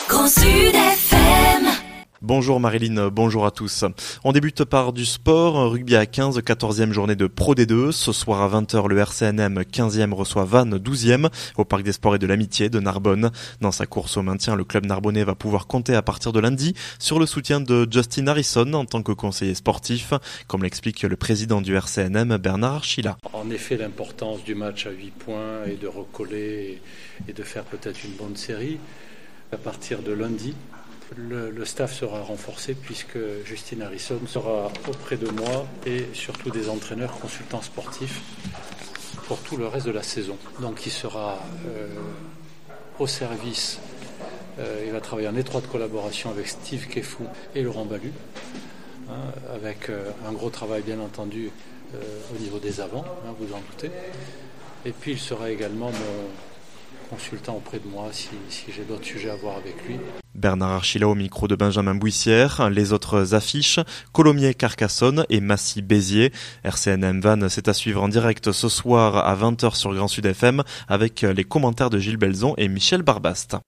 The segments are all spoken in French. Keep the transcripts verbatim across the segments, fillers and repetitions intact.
Grand Sud F M. Bonjour Marilyn, bonjour à tous. On débute par du sport, rugby à quinze, quatorzième journée de Pro D deux. Ce soir à vingt heures, le R C N M quinzième reçoit Vannes douzième au Parc des Sports et de l'Amitié de Narbonne. Dans sa course au maintien, le club narbonnais va pouvoir compter à partir de lundi sur le soutien de Justin Harrison en tant que conseiller sportif, comme l'explique le président du R C N M, Bernard Archila. En effet, l'importance du match à huit points et de recoller et de faire peut-être une bonne série. À partir de lundi, Le, le staff sera renforcé puisque Justin Harrison sera auprès de moi et surtout des entraîneurs consultants sportifs pour tout le reste de la saison. Donc il sera euh, au service, euh, il va travailler en étroite collaboration avec Steve Kefou et Laurent Balu, hein, avec euh, un gros travail bien entendu euh, au niveau des avants, hein, vous en doutez. Et puis il sera également mon consultant auprès de moi si, si j'ai d'autres sujets à voir avec lui. Bernard Archila au micro de Benjamin Bouissière. Les autres affiches, Colomiers-Carcassonne et Massy-Béziers. R C N M Vannes, c'est à suivre en direct ce soir à vingt heures sur Grand Sud F M avec les commentaires de Gilles Belzon et Michel Barbast.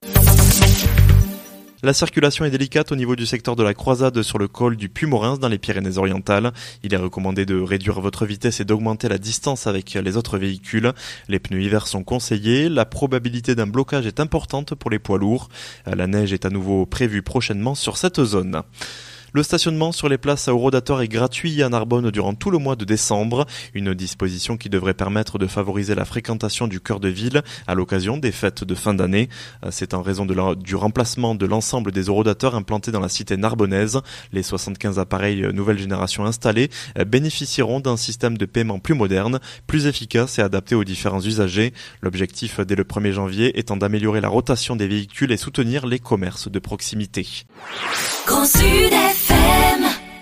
La circulation est délicate au niveau du secteur de la croisade sur le col du Puy-Morins dans les Pyrénées-Orientales. Il est recommandé de réduire votre vitesse et d'augmenter la distance avec les autres véhicules. Les pneus hiver sont conseillés. La probabilité d'un blocage est importante pour les poids lourds. La neige est à nouveau prévue prochainement sur cette zone. Le stationnement sur les places à Eurodator est gratuit à Narbonne durant tout le mois de décembre, une disposition qui devrait permettre de favoriser la fréquentation du cœur de ville à l'occasion des fêtes de fin d'année. C'est en raison de la, du remplacement de l'ensemble des Eurodateurs implantés dans la cité narbonnaise. Les soixante-quinze appareils nouvelle génération installés bénéficieront d'un système de paiement plus moderne, plus efficace et adapté aux différents usagers. L'objectif dès le premier janvier étant d'améliorer la rotation des véhicules et soutenir les commerces de proximité. Grand Sud F M.